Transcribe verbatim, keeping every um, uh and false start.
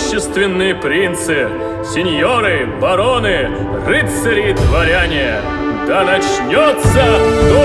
могущественные принцы, сеньоры, бароны, рыцари и дворяне! Да начнется